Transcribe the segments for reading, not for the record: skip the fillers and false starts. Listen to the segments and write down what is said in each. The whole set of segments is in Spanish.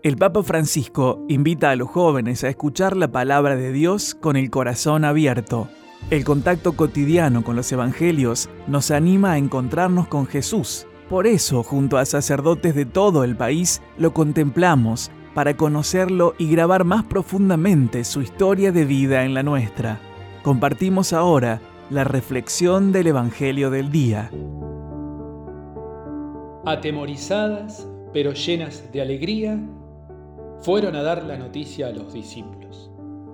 El Papa Francisco invita a los jóvenes a escuchar la palabra de Dios con el corazón abierto. El contacto cotidiano con los evangelios nos anima a encontrarnos con Jesús. Por eso, junto a sacerdotes de todo el país, lo contemplamos para conocerlo y grabar más profundamente su historia de vida en la nuestra. Compartimos ahora la reflexión del Evangelio del día. Atemorizadas, pero llenas de alegría, fueron a dar la noticia a los discípulos.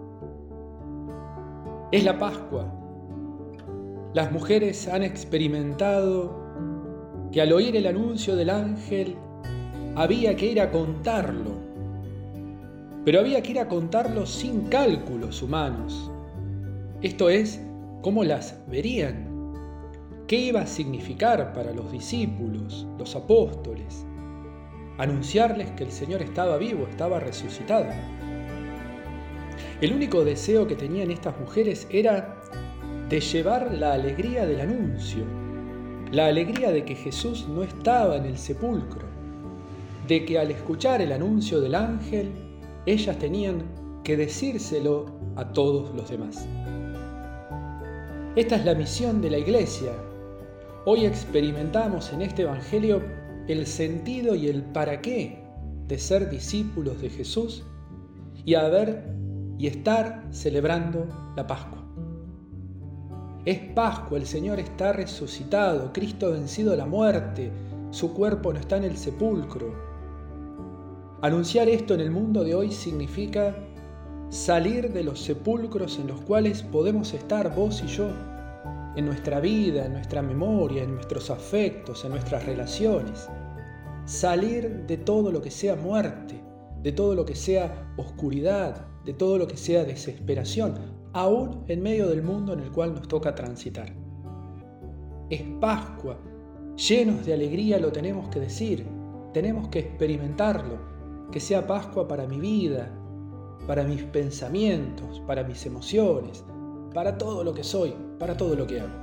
Es la Pascua. Las mujeres han experimentado que al oír el anuncio del ángel había que ir a contarlo, pero había que ir a contarlo sin cálculos humanos. Esto es, cómo las verían, qué iba a significar para los discípulos, los apóstoles, anunciarles que el Señor estaba vivo, estaba resucitado. El único deseo que tenían estas mujeres era de llevar la alegría del anuncio, la alegría de que Jesús no estaba en el sepulcro, de que al escuchar el anuncio del ángel, ellas tenían que decírselo a todos los demás. Esta es la misión de la Iglesia. Hoy experimentamos en este Evangelio el sentido y el para qué de ser discípulos de Jesús y estar celebrando la Pascua. Es Pascua, el Señor está resucitado, Cristo ha vencido la muerte, su cuerpo no está en el sepulcro. Anunciar esto en el mundo de hoy significa salir de los sepulcros en los cuales podemos estar vos y yo, en nuestra vida, en nuestra memoria, en nuestros afectos, en nuestras relaciones. Salir de todo lo que sea muerte, de todo lo que sea oscuridad, de todo lo que sea desesperación, aún en medio del mundo en el cual nos toca transitar. Es Pascua, llenos de alegría lo tenemos que decir, tenemos que experimentarlo, que sea Pascua para mi vida, para mis pensamientos, para mis emociones, para todo lo que soy, para todo lo que hago.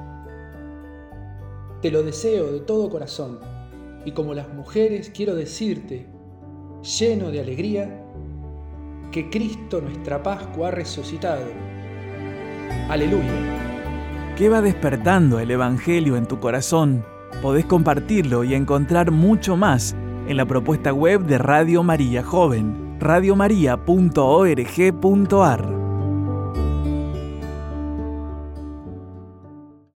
Te lo deseo de todo corazón y como las mujeres quiero decirte, lleno de alegría, que Cristo nuestra Pascua ha resucitado. Aleluya. ¿Qué va despertando el Evangelio en tu corazón? Podés compartirlo y encontrar mucho más en la propuesta web de Radio María Joven, radiomaria.org.ar.